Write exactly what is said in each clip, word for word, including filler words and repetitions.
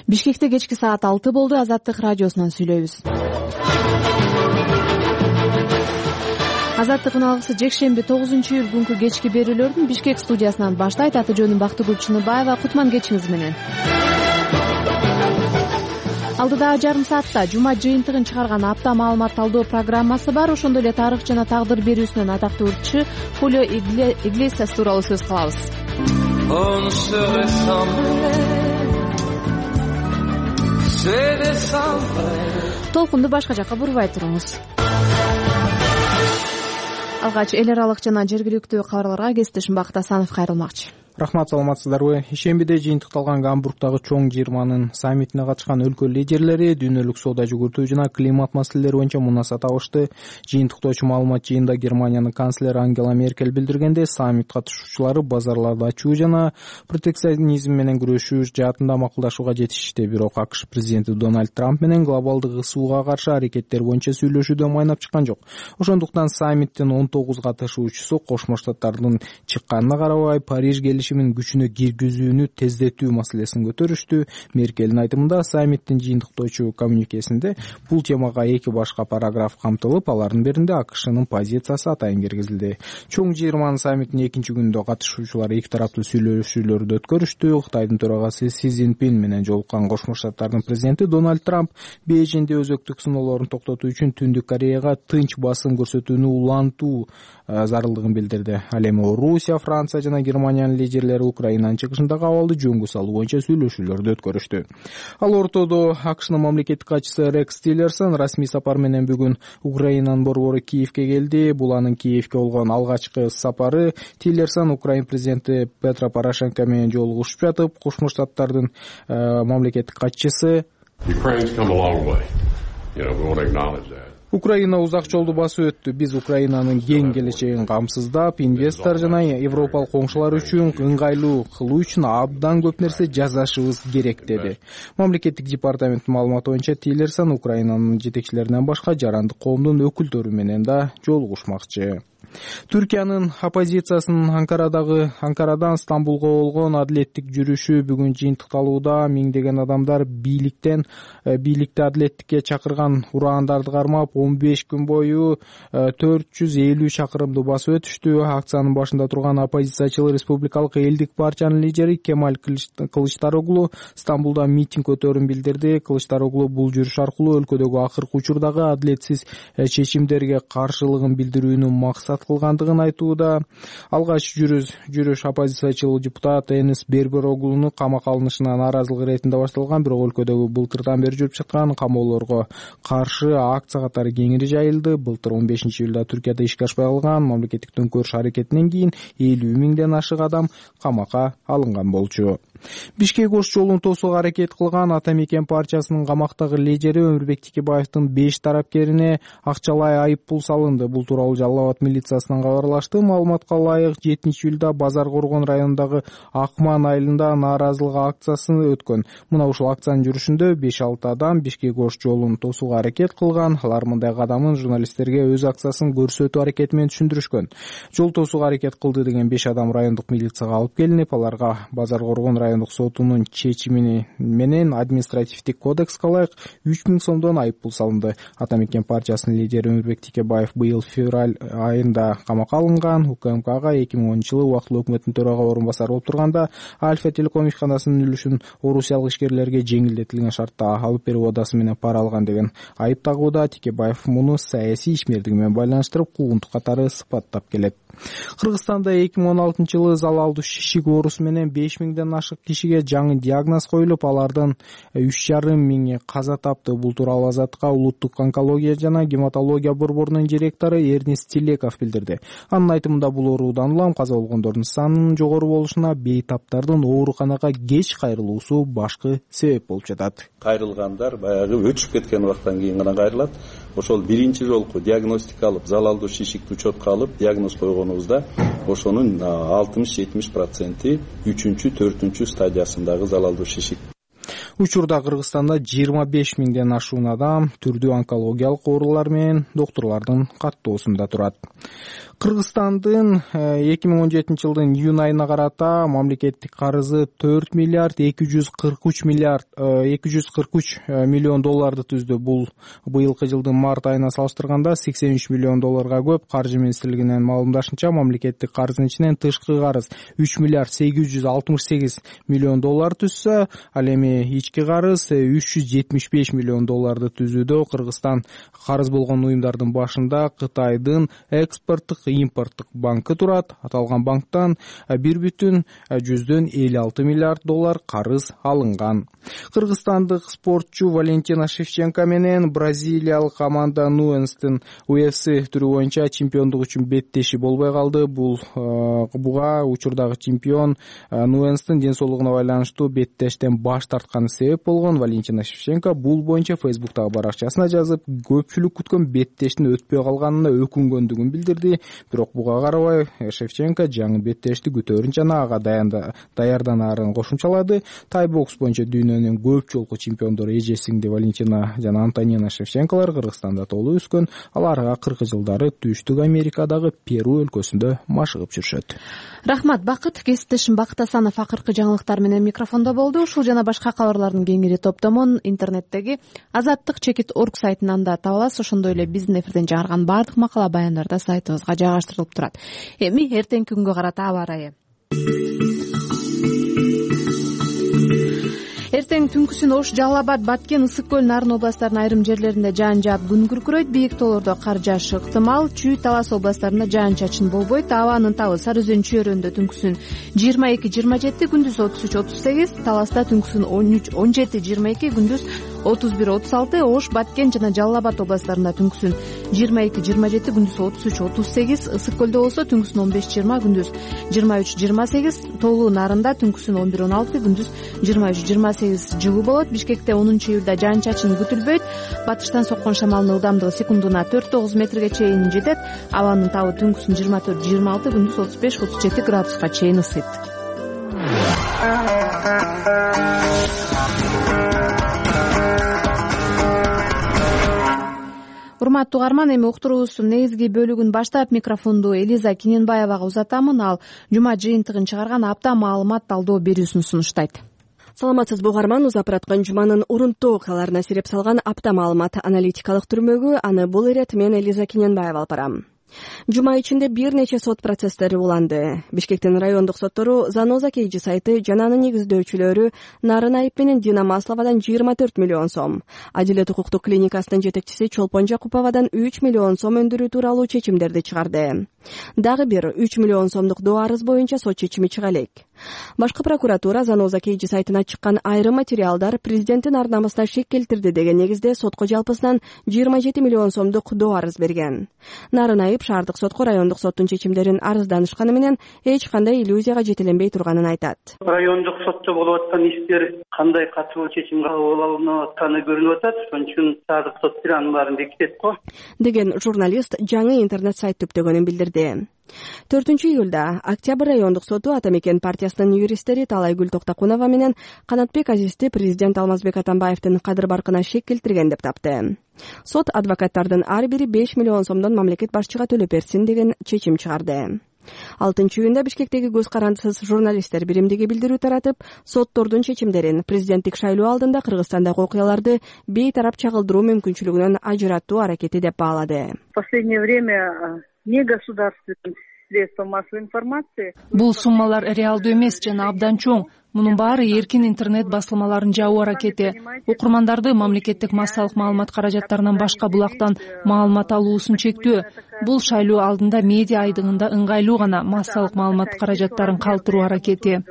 Бишкекте кечки саат алты болду. Азаттык радиосунан сүйлөйбүз. Азаттыктын алгысы жекшемби тогузунчу июль күнкү кечки берүүлөрдүн Бишкек студиясынан баштайт. Аты жөнүм Бактыгүл Чыныбаева. Кутман кечиңиз менен. Алдыдагы жарым саатта жума жыйынтыгын чыгарган апта маалымат талдоо программасы бар. Ошондой эле тарых жана тагдыр берүүсүнөн атактуу урчу Хулио Иглесиас тууралуу сөз кылабыз. Толкунду башка жакка бурбай туруңуз. Алгач эл аралык жана жергиликтүү кабарларга кесиптешим Бакыт Асанов кайрылмакчы. Рахмат, саламатсыздарбы? Ишембиде жыйынтыкталган Гамбургдагы чоң жыйырманын саммитине катышкан өлкө лидерлери дүйнөлүк соода жүгүртүү жана климат маселелери боюнча мунасат алышты. Жыйынтыктоочу маалымат жыйында Германиянын канцлери Ангела Меркель билдиргенде, саммит катышуучулары базарларды ачуу жана протекционизм менен күрөшүү жаатында макулдашууга жетишишти. Бирок АКШ президенти Дональд Трамп менен глобалдык ысууга каршы аракеттер боюнча сүйлөшүүдө майнап чыккан жок. Ошондуктан саммиттин он тогуз катышуучусу Кошмо Штаттардын чыкканына карабай Париж келишимин күчүнө киргизүүнү тездетүү маселесин көтөрүштү. Меркелдин айтымында саммиттин жыйынтыктоочу коммюникесинде бул темага эки башка параграф камтылып, алардын биринде АКШнын позициясы атайын киргизилди. Чоң жыйырманын саммитинин экинчи күнүндө катышуучулар эки тараптуу сүйлөшүүлөрдү өткөрүштү. Кытайдын төрагасы Си Цзиньпин менен жолуккан Кошмо Штаттардын президенти Дональд Трамп Бейжиңде өзөктүк сыноолорун токтотуу үчүн Түндүк Кореяга тынч басым көрсөтүүнү улантуу зарылдыгын билдирди. Ал эми Орусия, Франция жана Германиянын лидерлери Украинанын чыгышындагы абалды жөнгө салуу боюнча сүйлөшүүлөрдү өткөрүштү. Ал ортодо АКШнын мамлекеттик катчысы Рекс Тиллерсон расмий сапар менен бүгүн Украинанын борбору Киевке келди. Бул анын Киевке болгон алгачкы сапары. Тиллерсон Украин президенти Петро Порошенко менен жолугушуп жатып, Кошмо Штаттардын мамлекеттик катчысы Украина узак жолду басып өттү. Биз Украинанын кең келечегин камсыздап, инвестор жана европалык коңшулар үчүн ыңгайлуу кылуу үчүн абдан көп нерсе жасашыбыз керек деди. Мамлекеттик департаменттин маалыматы боюнча Тиллерсон Украинанын жетекчилеринен башка жарандык коомдун өкүлдөрү менен да жолугушмакчы. Түркиянын оппозициясынын Анкарадагы Анкарадан Стамбулга болгон адилеттик жүрүшү бүгүн жыйынтыкталууда. Миңдеген адамдар бийликтен бийликти адилеттикке чакырган ураандарды кармап он беш күн бою төрт жүз элүү чакырымды басып өтүштү. Акциянын башында турган оппозициячыл Республикалык элдик партиянын лидери Кемаль Кылычдароглу Стамбулда митинг өтөөрүн билдирди. Кылычдароглу бул жүрүш аркылуу өлкөдөгү акыркы учурдагы адилетсиз чечимдерге каршылыгын билдирүүнү максат кылгандыгын айтууда. Алгач жүрүш жүрүш оппозициячыл депутат Энис Бербероглуну камакка алынышына нааразылык иретинде башталган, бирок өлкөдөгү былтырдан бери жүрүп жаткан камоолорго каршы акция катары кеңири жайылды. Былтыр он бешинчи июлда Түркияда ишке ашпай калган мамлекеттик төңкөрүш аракетинен кийин элүү миңден ашык адам камакка алынган болчу. Бишкек Ош жолун тосууга аракет кылган Ата Мекен партиясынын камактагы лидери Өмүрбек Текебаевдин беш тарапкерине акчалай айып пул салынды. Бул тууралуу Жалал Абад милициясынан кабарлашты. Маалыматка ылайык, жетинчи июлда Базар Коргон районундагы Акман айылында нааразылык акциясы өткөн. Мына ушул акциянын жүрүшүндө беш алты адам Бишкек Ош жолун тосууга аракет кылган. Алар мындай кадамын журналисттерге өз акциясын көрсөтүү аракети менен түшүндүрүшкөн. Жол тосууга аракет кылды деген беш адам райондук милицияга алып келинип, аларга Базар Коргон райондук сотунун чечими менен административдик кодекске ылайык үч миң сомдон айып пул салынды. Ата Мекен партиясынын лидери Өмүрбек Текебаев быйыл февраль айында камакка алынган. УКМКга эки миң онунчу жылы убактылуу өкмөттүн төрага орун басары болуп турганда Альфа Телеком ишканасынын үлүшүн орусиялык ишкерлерге жеңилдетилген шартта алып берүү одасы менен пара алган деген айып тагууда. Текебаев муну саясий ишмердиги менен байланыштырып, куугунтук катары сыпаттап келет. Кыргызстанда эки миң он алтынчы жылы залалдуу шишик оорусу менен беш миңден ашык кишиге жаңы диагноз коюлуп, алардын үч жарым миңи каза тапты. Бул тууралуу Азаттыкка улуттук онкология жана гематология борборунун директору Эрнест Тилеков билдирди. Анын айтымында бул оорудан улам каза болгондордун санынын жогору болушуна бейтаптардын ооруканага кеч кайрылуусу башкы себеп болуп жатат. Кайрылгандар баягы өчүп кеткен убакыттан кийин гана кайрылат. Ошол биринчи жолку диагностика алып, залалдуу шишикти учетко алып, диагноз койгонубузда ошонун алтымыш жетимиш проценти үчүнчү, төртүнчү стадиясындагы залалдуу шишик. Учурда Кыргызстанда жыйырма беш миңден ашуун адам түрдүү онкологиялык оорулар менен доктурлардын каттоосунда турат. Кыргызстандын эки миң он жетинчи жылдын июнь айына карата мамлекеттик карызы төрт миллиард эки жүз кырк үч миллиард эки жүз кырк үч миллион долларды түздү. Бул быйылкы жылдын март айына салыштырганда сексен үч миллион долларга көп. Каржы министрлигинин маалымдашынча, мамлекеттик карыздын ичинен тышкы карыз үч миллиард сегиз жүз алтымыш сегиз миллион доллар түзсө, ал эми ички карыз үч жүз жетимиш беш миллион долларды түзүүдө. Кыргызстан карыз болгон уюмдардын башында Кытайдын экспорттук импорттук банкы турат. Аталган банктан бир бүтүн жүздөн элүү алты миллиард доллар карыз алынган. Кыргызстандык спортчу Валентина Шевченко менен бразилиялык команда Нуэнстин ю эф си түрү боюнча чемпиондук үчүн беттеши болбой калды. Бул буга учурдагы чемпион Нуэнстин ден соолугуна байланыштуу беттештен баш тартканы себеп болгон. Валентина Шевченко бул боюнча Фейсбуктагы баракчасына жазып, көпчүлүк күткөн беттештин өтпөй калганына өкүнгөндүгүн билдирди. Бирок буга карабай Шевченко жаңы беттешти күтөөрүн жана ага даярданаарын кошумчалады. Тай бокс боюнча дүйнөнүн көп жолку чемпиондору эжесиңди Валентина жана Антонина Шевченколор Кыргызстанда толуу өскөн. Аларга кыркы жылдары Түштүк Америкадагы Перу өлкөсүндө машыгып жүрүшөт. Рахмат, Бакыт. Кесиптешим Бакыт Асанов акыркы жаңылыктар менен микрофондо болду. Ушул жана башка кабарлардын кеңири топтомун интернеттеги азаттык чекит точка орг сайтынан да таба аласыз. Ошондой эле биздин эфирден жаңырган баардык макала баяндар да сайтыбызга жайгаштырылып турат. Эми эртеңки күнгө карата аба ырайы. Эртең түнкүсүн Ош, Жалал Абад, Баткен, Ысык көл, Нарын областарынын айрым жерлеринде жаан жаап күн күркүрөйт. Бийик тоолордо кар жаашы ыктымал. Чүй, Талас областарында жаан-чачын болбойт. Абанын табы Сары Өзөн чөйрөндө түнкүсүн жыйырма эки жыйырма жети, күндүз отуз үч отуз сегиз, Таласта түнкүсүн он үч он жети жыйырма эки, күндүз отуз бир отуз алты, Ош, Баткен жана Жалал Абад областарында түнкүсүн жыйырма эки жыйырма жети, күндүз отуз үч отуз сегиз, Ысык көлдө болсо түнкүсүн он беш жыйырма, күндүз жыйырма үч жыйырма сегиз, Тоолуу Нарында түнкүсүн он бир он алты, күндүз жыйырма үч жыйырма сегиз жылуу болот. Бишкекте онунчу июлда жаан-чачын күтүлбөйт. Батыштан соккон шамалдын ылдамдыгы секундуна төрт тогуз метрге чейин жетет. Абанын табы түнкүсүн жыйырма төрт жыйырма алты, күндүз отуз беш отуз жети градуска чейин ысыйт. Урматтуу угарман, эми уктуруубуздун негизги бөлүгүн баштап микрофонду Элиза Киненбаевага узатамын. Ал жума жыйынтыгын чыгарган апта маалымат талдоо берүүсүн сунуштайт. Саламатсызбы угарман, узап бараткан жуманын урунттуу окуяларына сереп салган апта маалымат аналитикалык түрмөгү. Аны бул ирет мен Элиза Киненбаева алып барам. Жума ичинде бир нече сот процесстери уланды. Бишкектин райондук соттору Заноза Кейджи сайты жана анын негиздөөчүлөрү Нарын Айып менен Дина Масловадан жыйырма төрт миллион сом, Адилет укуктук клиникасынын жетекчиси Чолпон Жакуповадан үч миллион сом өндүрүү тууралуу чечимдерди чыгарды. Дагы бир үч миллион сомдук доо арыз боюнча сот чечими чыга элек. Башкы прокуратура Заноза Кейджи сайтына чыккан айрым материалдар президенттин ар намысына шек келтирди деген негизде сотко жалпысынан жыйырма жети миллион сомдук доо арыз берген. Нарын Айып шаардык сотко райондук соттун чечимдерин арызданышканы менен эч кандай иллюзияга жетеленбей турганын айтат. Райондук сотто болуп аткан иштер кандай катуу чечим кабыл алынып атканы көрүнүп атат. Ошон үчүн шаардык сот анын баарын бекитет го деген журналист жаңы интернет сайт түптөгөнүн билдирди. төртүнчү июлда Октябрь райондук соту Атамекен партиясынын юристтери Талайгүл Токтокунова менен Канатбек Азизди президент Алмазбек Атамбаевдин кадыр баркына шек келтирген деп тапты. Сот адвокаттардын ар бири беш миллион сомдон мамлекет башчыга төлөп берсин деген чечим чыгарды. алтынчы июнда Бишкектеги көз карандысыз журналисттер биримдиги билдирүү таратып, соттордун чечимдерин президенттик шайлоо алдында Кыргызстандагы окуяларды бейтарап чагылдыруу мүмкүнчүлүгүнөн ажыраттуу аракети деп баалады. В последнее время не государственным средством массовой информации. Бул суммалар реалдуу эмес жана абдан чоң. Мунун баары эркин интернет басылмаларын жабуу аракети. Окурмандарды мамлекеттик массалык маалымат каражаттарынан башка булактан маалымат алуусун чектөө. Бул шайлоо алдында медиа айдыгында ыңгайлуу гана массалык маалымат каражаттарын калтыруу аракети,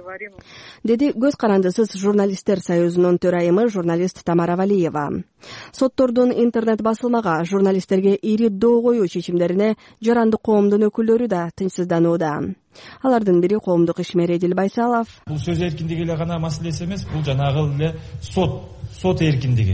деди көз карандысыз журналисттер союзунун төрайымы журналист Тамара Валиева. Соттордун интернет басылмага, журналисттерге ири доо коюу чечимдерине жарандык коомдун өкүлдөрү да тынчсызданууда. Алардын бири коомдук ишмер Эдил Байсалов. Бул сөз эркиндиги эле гана маселеси эмес, бул жанагы эле сот, сот эркиндиги.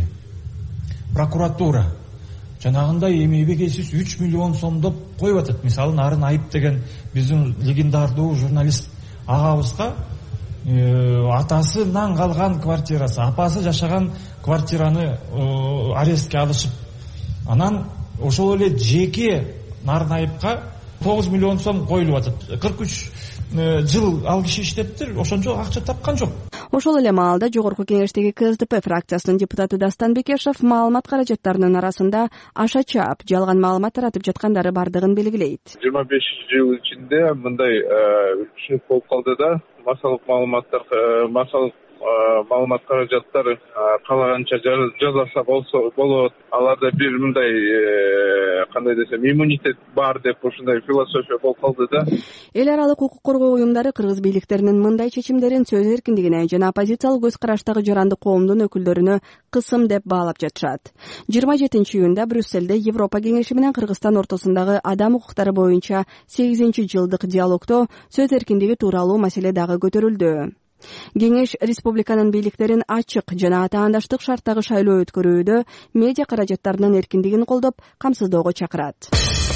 Прокуратура жанагындай эмебегесиз үч миллион сом деп коюп атат. Мисалы Нарын Айып деген биздин легендардуу журналист агабызга атасынан калган квартирасы, апасы жашаган квартираны арестке алышып, анан ошол эле жеке Нарынайыпка тогуз миллион сом коюлуп атат. кырк үч жыл ал киши иштептир, ошончо акча тапкан жок. Ошол эле маалда Жогорку Кеңештеги КСДП фракциясынын депутаты Дастан Бекешев маалымат каражаттарынын арасында аша чаап, жалган маалымат таратып жаткандары бардыгын белгилейт. жыйырма беш жыл ичинде мындай түшүнүк болуп калды да, массалык маалыматтар, массалык маалымат каражаттары каалаганча жасаса болот. Аларда бир мындай кандай десем иммунитет бар деп ушундай философия болуп калды да. Эл аралык укук коргоо уюмдары кыргыз бийликтеринин мындай чечимдерин сөз эркиндигине жана оппозициялык көз караштагы жарандык коомдун өкүлдөрүнө кысым деп баалап жатышат. жыйырма жетинчи июнда Брюсселде Европа кеңеши менен Кыргызстан ортосундагы адам укуктары боюнча сегизинчи жылдык диалогдо сөз эркиндиги тууралуу маселе дагы көтөрүлдү. Кеңеш республиканын бийликтерин ачык жана атаандаштык шарттагы шайлоо өткөрүүдө медиа каражаттарынын эркиндигин колдоп, камсыздоого чакырат.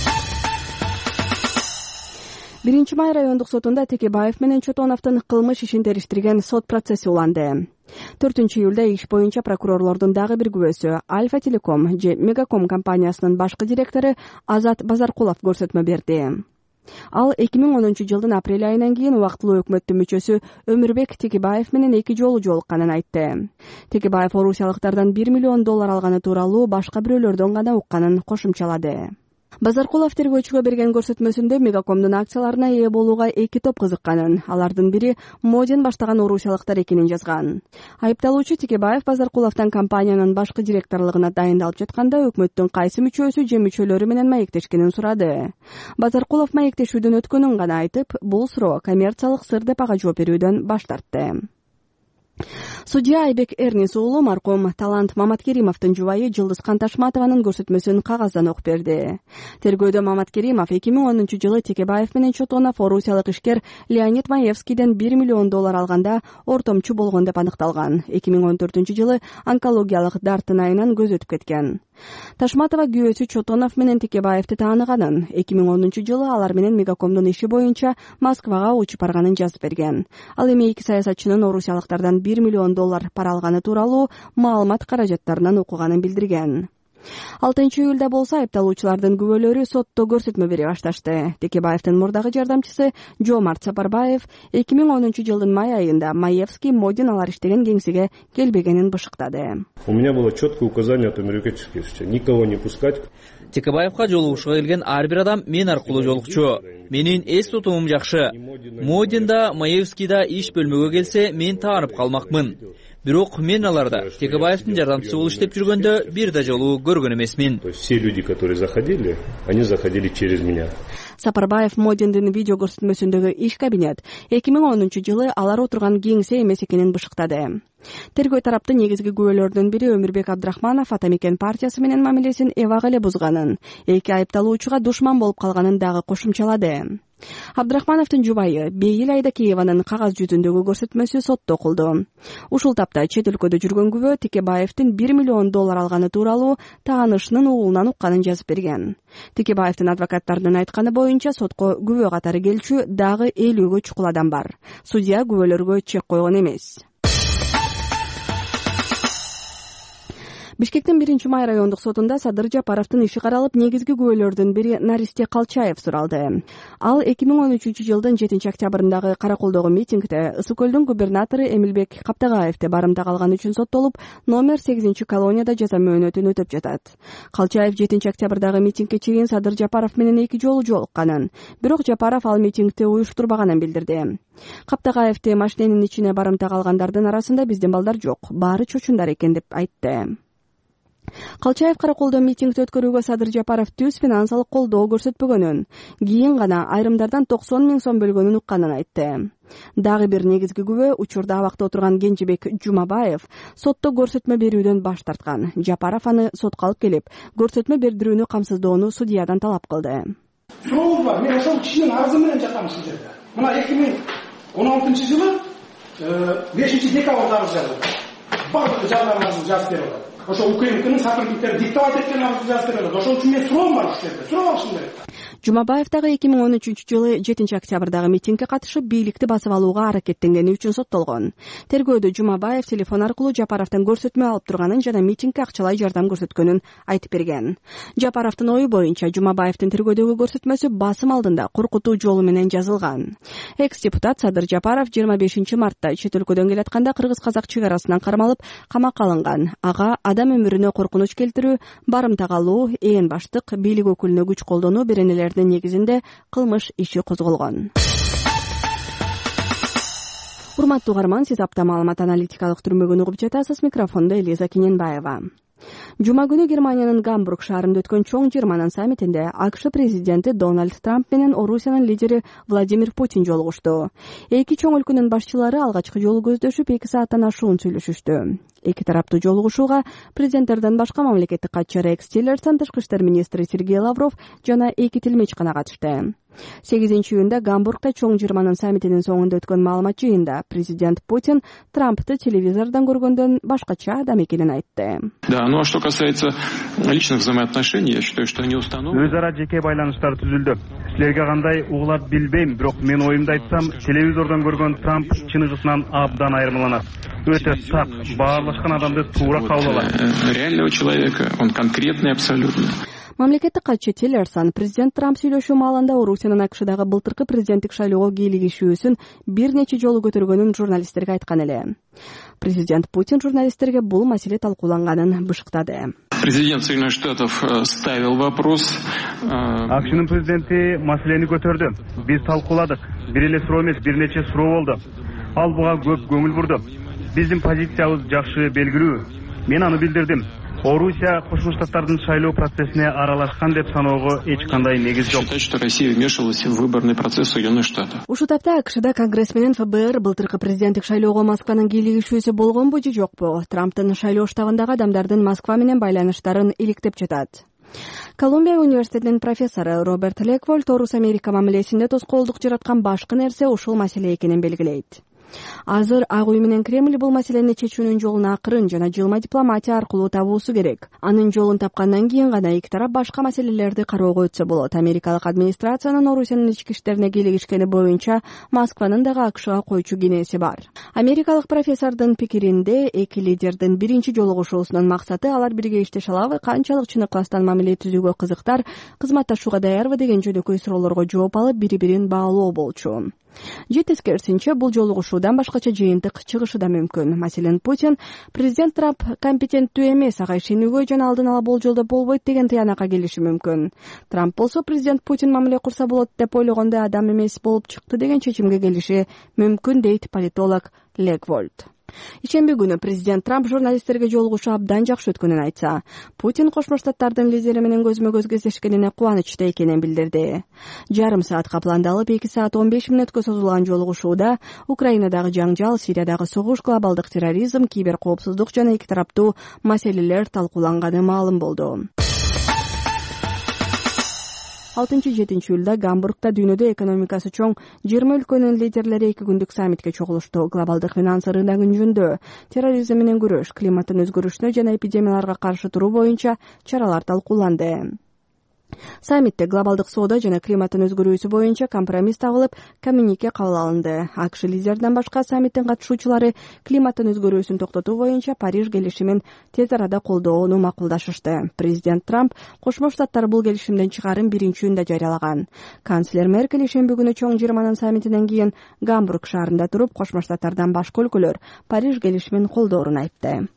биринчи май райондук сотунда Текебаев менен Чотоновдун кылмыш ишин териштирген сот процесси уланды. төртүнчү июлда иш боюнча прокурорлордун дагы бир күбөсү Альфа Телеком же Мегаком компаниясынын башкы директору Азат Базаркулов көрсөтмө берди. Ал эки миң онунчу жылдын апрель айынан кийин убактылуу өкмөттүн мүчөсү Өмүрбек Текебаев менен эки жолу жолукканын айтты. Текебаев орусиялыктардан бир миллион доллар алганы тууралуу башка бирөөлөрдөн гана укканын кошумчалады. Базаркулов тергөөчүгө берген көрсөтмөсүндө Мегакомдун акцияларына ээ болууга эки топ кызыкканын, алардын бири Модин баштаган орусиялыктар экенин жазган. Айыпталуучу Текебаев Базаркуловдон компаниянын башкы директорлугуна дайындалып жатканда өкмөттүн кайсы мүчөсү же мүчөлөрү менен маектешкенин сурады. Базаркулов маектешүүдөн өткөнүн гана айтып, бул суроо коммерциялык сыр деп ага жооп берүүдөн баш тартты. Судья Айбек Эрнис уулу маркум Талант Маматкеримовдун жубайы Жылдыз Канташматованын көрсөтмөсүн кагаздан окуп берди. Тергөөдө Маматкеримов эки миң онунчу жылы Текебаев менен Чотонов орусиялык ишкер Леонид Маевскийден бир миллион доллар алганда ортомчу болгон деп аныкталган. эки миң он төртүнчү жылы онкологиялык дартын айынан көз өтүп кеткен. Ташматова күйөөсү Чотонов менен Текебаевди тааныганын, эки миң онунчу жылы алар менен Мегакомдун иши боюнча Москвага учуп барганын жазып берген. Ал эми эки саясатчынын орусиялыктардан бир миллион доллар пара алганы тууралуу маалымат каражаттарынан окуганын билдирген. алтынчы июлда болсо айыпталуучулардын күбөлөрү сотто көрсөтмө бере башташты. Текебаевдин мурдагы жардамчысы Жомарт Сапарбаев эки миң онунчу жылдын май айында Маевский Модин алар иштеген кеңсеге келбегенин бышыктады. У меня было четкое указание от Өмүрбековича никого не пускать. Текебаевка жолугушууга келген ар бир адам мен аркылуу жолукчу. Менин эс тутумум жакшы. Модинда, Маевскийда иш бөлмөгө келсе, мен таанып калмакмын. Бирок мен аларда Текебаевдин жардамчысы болуп иштеп жүргөндө бир да жолу көргөн эмесмин. Все люди, которые заходили, они заходили через меня. Сапарбаев Модиндин видео көрсөтмөсүндөгү иш кабинет эки миң онунчу жылы алар отурган кеңсе эмес экенин бышыктады. Тергөө тараптын негизги күбөлөрдүн бири Өмүрбек Абдрахманов Атамекен партиясы менен мамилесин эбак эле бузганын, эки айыпталуучуга душман болуп калганын дагы кошумчалады. Абдрахмановдун жубайы Бейил Айдакееванын кагаз жүзүндөгү көрсөтмөсү сотто окулду. Ушул тапта чет өлкөдө жүргөн күбө Текебаевдин бир миллион доллар алганы тууралуу таанышынын уулунан укканын жазып берген. Текебаевдин адвокаттарынын айтканы боюнча сотко күбө катары келчү дагы элүүгө чукул адам бар. Судья күбөлөргө чек койгон эмес. Бишкектин биринчи май райондук сотунда Садыр Жапаровдун иши каралып, негизги күбөлөрдүн бири Наристе Калчаев суралды. Ал эки миң он үчүнчү жылдын жетинчи октябрындагы Караколдогу митингде Ысык көлдүн губернатору Эмилбек Каптагаевди барымта калган үчүн соттолуп, номер сегизинчи колонияда жаза мөөнөтүн өтөп жатат. Калчаев жетинчи октябрдагы митингге чейин Садыр Жапаров менен эки жолу жолукканын, бирок Жапаров ал митингди уюштурбаганын билдирди. Каптагаевди машиненин ичине барымта калгандардын арасында биздин балдар жок, баары чочундар экен деп айтты. Калчаев Караколдо митингди өткөрүүгө Садыр Жапаров түз финансылык колдоо көрсөтпөгөнүн, кийин гана айрымдардан токсон миң сом бөлгөнүн укканын айтты. Дагы бир негизги күбө учурда абакта отурган Кенжебек Жумабаев сотто көрсөтмө берүүдөн баш тарткан. Жапаров аны сотко алып келип, көрсөтмө бердирүүнү камсыздоону судьядан талап кылды. Суроо бар, мен ошол кишинин арызы менен жатам сил жерде. Мына эки миң он алтынчы жылы бешинчи декабрда арыз жазылды. Бардыгы жарнамасын жазып берип атат. Ошол УКМКнын сотрудниктери диктовать эткен арызды жазып берип атат. Ошол үчүн мен суроом бар ушул жерде. Суроо алышым керек. Жумабаев дагы эки миң он үчүнчү жылы жетинчи октябрдагы митингге катышып бийликти басып алууга аракеттенгени үчүн соттолгон. Тергөөдө Жумабаев телефон аркылуу Жапаровдон көрсөтмө алып турганын жана митингге акчалай жардам көрсөткөнүн айтып берген. Жапаровдун ою боюнча Жумабаевдин тергөөдөгү көрсөтмөсү басым алдында коркутуу жолу менен жазылган. Экс-депутат Садыр Жапаров жыйырма бешинчи мартта чет өлкөдөн келатканда кыргыз-казак чек арасынан кармалып камакка алынган. Ага адам өмүрүнө коркунуч келтирүү, барымтага алуу, ээн баштык, бийлик өкүлүнө күч колдонуу беренелеринин негизинде кылмыш иши козголгон. Урматтуу угарман, сиз апта маалымат аналитикалык түрмөгүн угуп жатасыз. Микрофондо Элиза Кененбаева. Жума күнү Германиянын Гамбург шаарында өткөн чоң жыйырманын саммитинде АКШ президенти Дональд Трамп менен Орусиянын лидери Владимир Путин жолугушту. Эки чоң өлкөнүн башчылары алгачкы жолу көздөшүп эки сааттан ашуун сүйлөшүштү. Эки тараптуу жолугушууга президенттерден башка мамлекеттик катчы Рекс Тиллерсон, тышкы иштер министри Сергей Лавров жана эки тилмеч гана катышты. сегизинчи июнда Гамбургда чоң жыйырманын саммитинин соңунда өткөн маалымат жыйында президент Путин Трампты телевизордон көргөндөн башкача адам экенин айтты. Да, ну а что касается личных взаимоотношений, я считаю, что они установлены. Өз ара жеке байланыштар түзүлдү. Силерге кандай угулат билбейм, бирок мен оюмду айтсам, телевизордон көргөн Трамп чыныгысынан абдан айырмаланат. Өтө так, баарлашкан адамды туура кабыл алат. Реального человека, он конкретный абсолютно. Мамлекеттик катчы Тиллерсон президент Трамп сүйлөшүү маалында Орусиянын АКШдагы былтыркы президенттик шайлоого кийлигишүүсүн бир нече жолу көтөргөнүн журналисттерге айткан эле. Президент Путин журналисттерге бул маселе талкууланганын бышыктады. Президент Соединенных Штатов ставил вопрос. АКШнын президенти маселени көтөрдү. Биз талкууладык. Бир эле суроо эмес, бир нече суроо болду. Ал буга көп көңүл бурду. Биздин позициябыз жакшы белгилүү. Мен аны билдирдим. Орусия Кошмо Штаттардын шайлоо процессине аралашкан деп саноого эч кандай негиз жок. Считать, что Россия вмешивалась в выборный процесс Соединенных Штатов. Ушул тапта АКШда Конгресс менен ФБР былтыркы президенттик шайлоого Москванын кийлигишүүсү болгонбу же жокпу? Трамптын шайлоо штабындагы адамдардын Москва менен байланыштарын иликтеп жатат. Колумбия университетинин профессору Роберт Леквольд Орус Америка мамилесинде тоскоолдук жараткан башкы нерсе ушул маселе экенин белгилейт. Азыр Ак үй менен Кремль бул маселени чечүүнүн жолун акырын жана жылма дипломатия аркылуу табуусу керек. Анын жолун тапкандан кийин гана эки тарап башка маселелерди кароого өтсө болот. Америкалык администрациянын Орусиянын ички иштерине кийлигишкени боюнча Москванын дагы АКШга койчу кенеси бар. Америкалык профессордун пикиринде эки лидердин биринчи жолугушуусунун максаты алар бирге иштеше алабы, канчалык чын ыкластан мамиле түзүүгө кызыктар, кызматташууга даярбы деген жөнөкөй суроолорго жооп алып бири-бирин баалоо болчу. Же тескерисинче бул жолугушуудан башкача жыйынтык чыгышы да мүмкүн. Маселен Путин президент Трамп компетенттүү эмес, ага ишенүүгө жана алдын ала болжолдоп болбойт деген тыянакка келиши мүмкүн. Трамп болсо президент Путин мамиле курса болот деп ойлогондо адам эмес болуп чыкты деген чечимге келиши мүмкүн дейт политолог Леквольд. Ишемби күнү президент Трамп журналисттерге жолугушуу абдан жакшы өткөнүн айтса, Путин Кошмо Штаттардын лидери менен көзмө-көз кездешкенине кубанычта экенин билдирди. Жарым саатка пландалып эки саат он беш мүнөткө созулган жолугушууда Украинадагы жаңжал, Сириядагы согуш, глобалдык терроризм, кибер коопсуздук жана эки тараптуу маселелер талкууланганы маалым болду. алтынчы-жетинчи июлда Гамбургда дүйнөдө экономикасы чоң жыйырма өлкөнүн лидерлери эки күндүк саммитке чогулушту. Глобалдык финанс рыногу жөнүндө, терроризм менен күрөш, климаттын өзгөрүшүнө жана эпидемияларга каршы туруу боюнча чаралар талкууланды. Саммитте глобалдык соода жана климаттын өзгөрүүсү боюнча компромисс табылып, коммюнике кабыл алынды. АКШ лидерден башка саммиттин катышуучулары климаттын өзгөрүүсүн токтотуу боюнча Париж келишимин тез арада колдоону макулдашышты. Президент Трамп Кошмо Штаттар бул келишимден чыгарын биринчи июнда жарыялаган. Канцлер Меркель ишемби күнү чоң жыйырманын саммитинен кийин Гамбург шаарында туруп, Кошмо Штаттардан башка өлкөлөр Париж келишимин колдоорун айтты.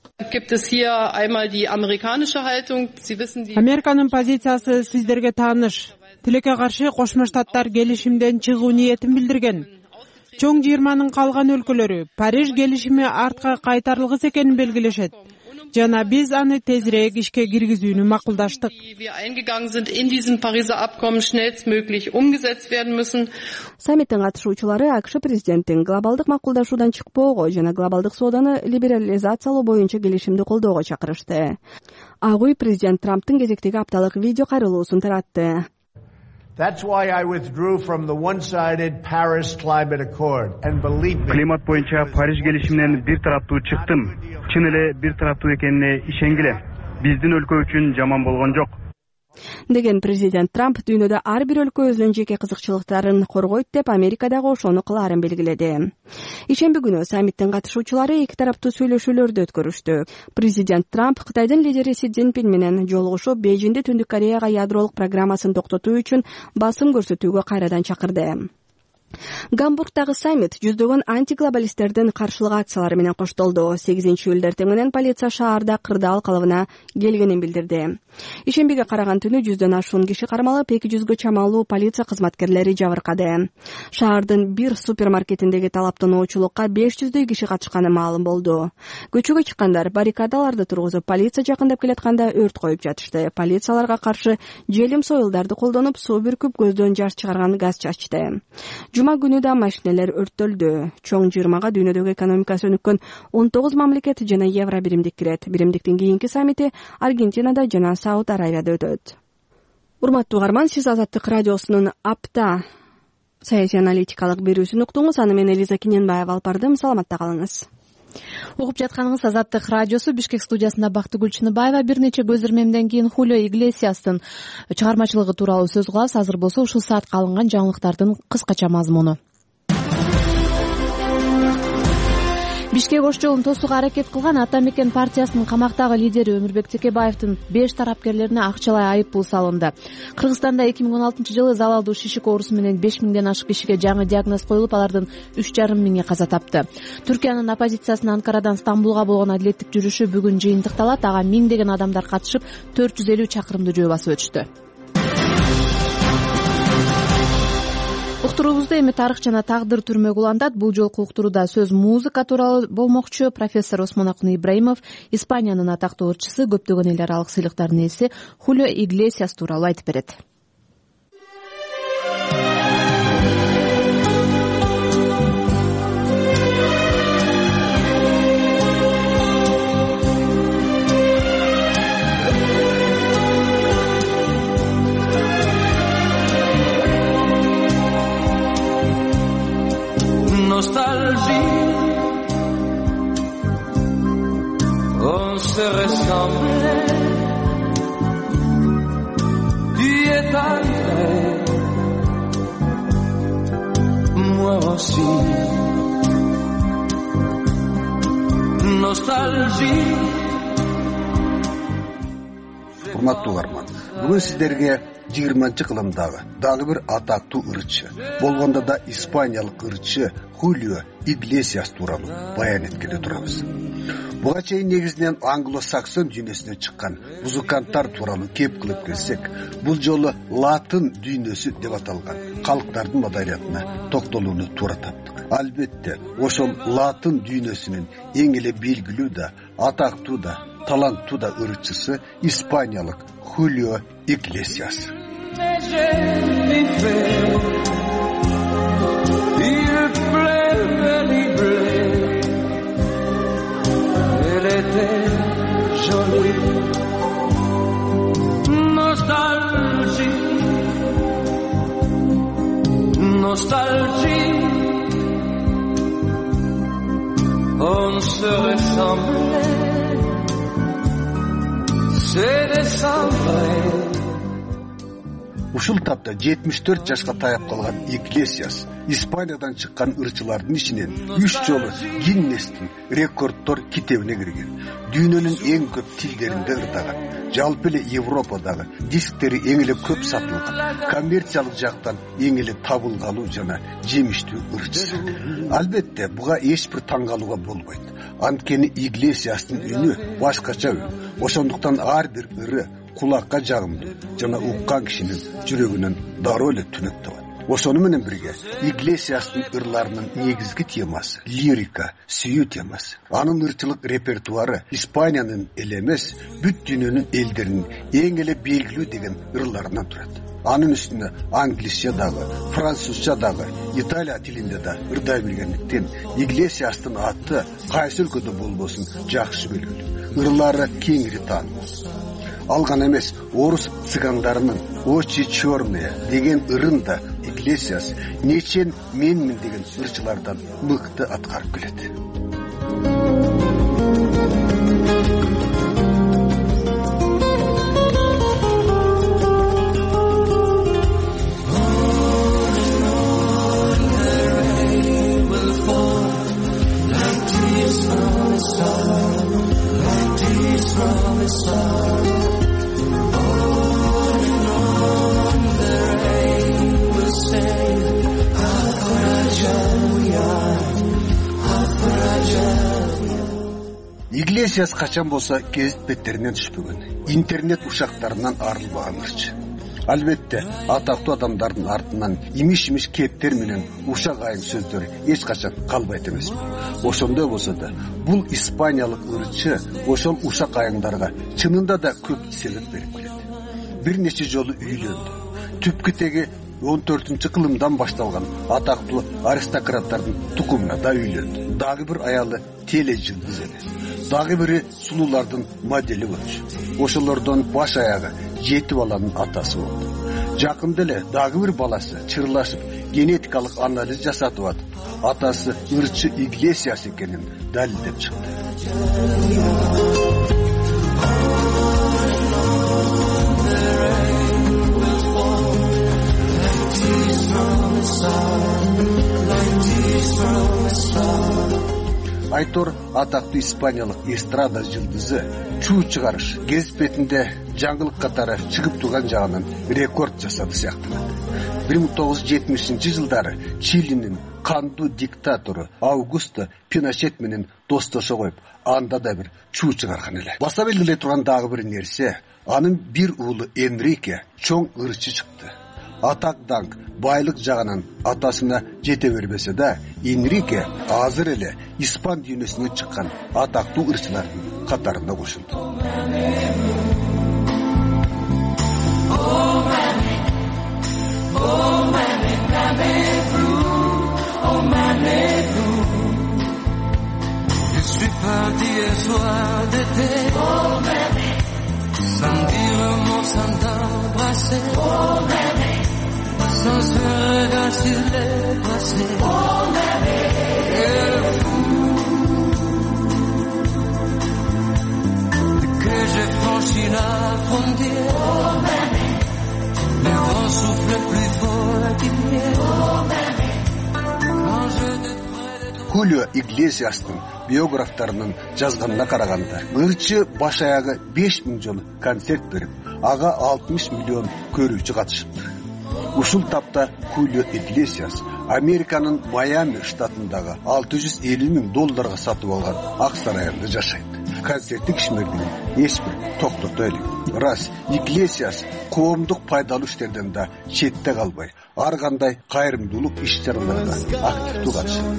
Американын позициясы сиздерге тааныш. Тилекке каршы Кошмо Штаттар келишимден чыгуу ниетин билдирген. Чоң жыйырманын калган өлкөлөрү Париж келишими артка кайтарылгыс экенин белгилешет. Жана биз аны тезирээк ишке киргизүүнү макулдаштык. Саммиттин катышуучулары АКШ президенттин глобалдык макулдашуудан чыкпоого жана глобалдык сооданы либерализациялоо боюнча келишимди колдоого чакырышты. Ак үй президент Трамптын кезектеги апталык видео кайрылуусун таратты. Климат боюнча Париж келишиминен бир тараптуу чыктым. Чын эле бир тараптуу экенине ишенгиле. Биздин өлкө үчүн жаман болгон жок. деген президент Трамп дүйнөдө ар бир өлкө өзүнүн жеке кызыкчылыктарын коргойт деп Америка дагы ошону кылаарын белгиледи. Ишемби күнү саммиттин катышуучулары эки тараптуу сүйлөшүүлөрдү өткөрүштү. Президент Трамп Кытайдын лидери Си Цзиньпин менен жолугушуп, Бейжиңде Түндүк Кореяга ядролук программасын токтотуу үчүн басым көрсөтүүгө кайрадан чакырды. Гамбургдагы саммит жүздөгөн антиглобалисттердин каршылык акциялары менен коштолду. сегизинчи июлда эртеңинен полиция шаарда кырдаал калыбына келгенин билдирди. Ишембиге караган түнү жүздөн ашуун киши кармалып, эки жүзгө чамалуу полиция кызматкерлери жабыркады. Шаардын бир супермаркетиндеги талаптануучулукка беш жүздөй киши катышканы маалым болду. Көчөгө чыккандар баррикадаларды тургузуп, полиция жакындап келатканда өрт коюп жатышты. Полицияларга каршы желим союлдарды колдонуп, суу бүркүп, көздөн жаш чыгарган газ чачты. Жума күнү да машинелер өрттөлдү. Чоң жыйырмага дүйнөдөгү экономикасы өнүккөн он тогуз мамлекет жана евро биримдик кирет. Биримдиктин кийинки саммити Аргентинада жана Сауд Аравияда өтөт. Урматтуу угарман, сиз Азаттык радиосунун апта саясий аналитикалык берүүсүн уктуңуз. Аны мен Элиза Кененбаева алып бардым. Саламатта калыңыз. Угуп жатканыңыз Азаттык радиосу. Бишкек студиясында Бактыгүл Чыныбаева. Бир нече көзөрмемден кийин Хулио Иглесиастын чыгармачылыгы тууралуу сөз кылабыз. Азыр болсо ушул саатка алынган жаңылыктардын кыскача мазмуну. Бишкек ош жолун тосууга аракет кылган Ата Мекен партиясынын камактагы лидери Өмүрбек Текебаевдин беш тарапташкерлерине акчалай айып пул салынды. Кыргызстанда эки миң он алтынчы жылы залалдуу шишик оорусу менен беш миңден ашык кишиге жаңы диагноз коюлуп, алардын үч жарым миңи каза тапты. Түркиянын оппозициясынын Анкарадан Стамбулга болгон адилеттик жүрүшү бүгүн жыйынтыкталат. Ага миңдеген адамдар катышып, төрт жүз элүү чакырымды жөө басып өтүштү. Уктуруубузда эми тарых жана тагдыр түрмөгү улантат. Бул жолку уктурууда сөз музыка тууралуу болмокчу. Профессор Осмонакун Ибраимов, Испаниянын атактуу ырчысы, көптөгөн эл аралык сыйлыктардын ээси Хулио Иглесиас тууралуу айтып берет. Nostalgie, on se ressemblait, tu es entré, moi aussi. Nostalgie. Урматтуу угарман, бүгүн сиздерге жыйырманчы кылымдагы дагы бир атактуу ырчы, болгондо да испаниялык ырчы Хулио Иглесиас тууралуу баян эткеле турабыз. Буга чейин негизинен англо-саксон дүйнөсүнөн чыккан музыканттар тууралуу кеп кылып келсек, бул жолу латын дүйнөсү деп аталган калктардын маданиятына токтолууну туура таптык. Албетте, ошол латын дүйнөсүнүн эң эле белгилүү да, атактуу да, таланттуу да ырчысы испаниялык Хулио Иглесиас. Nostalgie, on se ressemblait, c'est décembre. Ушул тапта жетимиш төрт жашка таяп калган Иглесиас Испаниядан чыккан ырчылардын ичинен үч жолу Гиннестин рекордтор китебине кирген. Дүйнөнүн эң көп тилдеринде ырдаган, жалпы эле Европадагы дисктери эң эле көп сатылган, коммерциялык жактан эң эле табылгалуу жана жемиштүү ырчысы. Албетте, буга эч бир таң калууга болбойт. Анткени Иглесиастын үнү башкача үн. Ошондуктан ар бир ыры кулакка жагымдуу жана уккан кишинин жүрөгүнөн дароо эле түнөк табат. Ошону менен бирге Иглесиастын ырларынын негизги темасы лирика, сүйүү темасы. Анын ырчылык репертуары Испаниянын эле эмес, бүт дүйнөнүн элдеринин эң эле белгилүү деген ырларынан турат. Анын үстүнө англисче дагы, французча дагы, италия тилинде да ырдай билгендиктен Иглесиастын аты кайсы өлкөдө болбосун жакшы белгилүү. Ырлары кеңири таанымал. Ал гана эмес, орус цыгандарынын «Очи черные» деген ырында Иглесиас нечен менмин деген ырчылардан мыкты аткарып келет. Иглесиас качан болсо гезит беттеринен түшпөгөн, интернет ушактарынан арылбаган ырчы. Албетте атактуу адамдардын артынан имиш-имиш кептер менен ушак айын сөздөр эч качан калбайт эмеспи. Ошондой болсо да бул испаниялык ырчы ошол ушак айыңдарга чынында да көп себеп берип келет. Бир нече жолу үйлөндү. Түпкү теги он төртүнчү кылымдан башталган атактуу аристократтардын тукумуна да үйлөндү. Дагы бир аялы теле жылдыз эле. Дагы бири сулуулардын модели болчу. Ошолордон баш аягы жети баланын атасы болду. Жакында эле дагы бир баласы чырлашып генетикалык анализ жасатып атып, атасы ырчы Иглесиас экенин далилдеп чыкты. Айтор атактуу испаниялык эстрада жылдызы чуу чыгарыш гезит бетинде жаңылык катары чыгып турган жагынан рекорд жасады сыяктанат. бир миң тогуз жүз жетимишинчи жылдары Чилинин кандуу диктатору Аугусто Пиночет менен достошо коюп, анда да бир чуу чыгарган эле. Баса белгилей турган дагы бир нерсе, анын бир уулу Энрике чоң ырчы чыкты. Атак даңк, байлык жагынан атасына жете бербесе да, Энрике азыр эле испан дүйнөсүнөн чыккан атактуу ырчылардын катарына кошулду. Sans se regarder sur le passé, oh mamie, et fou que j'ai franchi la frontière, oh mamie, le vent souffle plus fort qu'hier, oh mamie, quand je te près de toi. Хулио Иглесиастын биографтарынын жазганына караганда, ырчы баш аягы беш миң жолу концерт берип, ага алтымыш миллион көрүүчү катышыптыр. Ушул тапта Хулио Иглесиас Американын Майами штатындагы алты жүз элүү миң долларга сатып алган ак сарайында жашайт. Концерттик ишмердигин эч бир токтото элек. Рас, Иглесиас коомдук пайдалуу иштерден да четте калбай, ар кандай кайрымдуулук иш-чараларда активдүү катышат.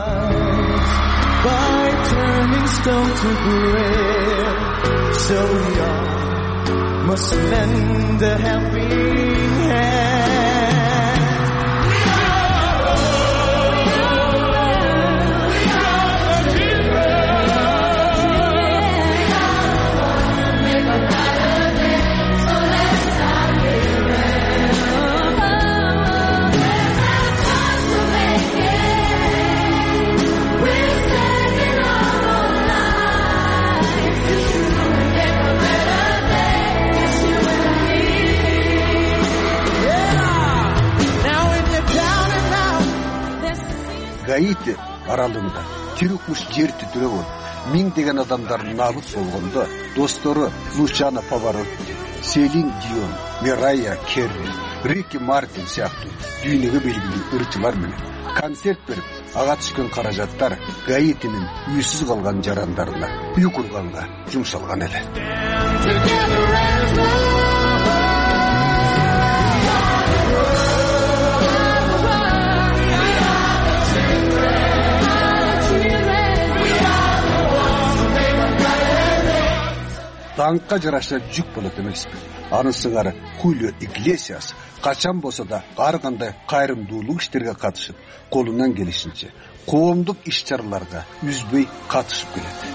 Must lend a helping hand. Гаити аралында тирукмуш жер титирөө болуп, миңдеген адамдардын набыт болгондо достору Лучано Паваротти, Селин Дион, Мирайя Керри, Рики Мартин сыяктуу дүйнөгө белгилүү ырчылар менен концерт берип, ага түшкөн каражаттар Гаитинин үйсүз калган жарандарына үй курганга жумшалган эле. Даңкка жараша жүк болот эмеспи. Анын сыңары Хулио Иглесиас качан болсо да ар кандай кайрымдуулук иштерге катышып, колунан келишинче коомдук иш-чараларга үзбөй катышып келет.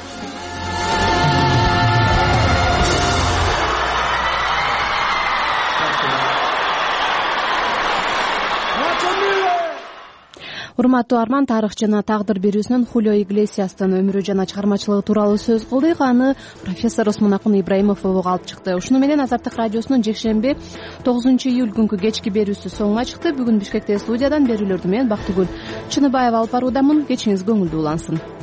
Урматтуу Арман, тарых жана тагдыр берүүсүнөн Хулио Иглесиастын өмүрү жана чыгармачылыгы тууралуу сөз кылдык. Аны профессор Осмонакын Ибраимов ого алып чыкты. Ушуну менен Азаттык радиосунун жекшемби тогузунчу июль күнкү кечки берүүсү соңуна чыкты. Бүгүн Бишкекте студиядан берүүлөрдү мен Бактыгүл Чыныбаева алып баруудамын. Кечиңиз көңүлдүү улансын.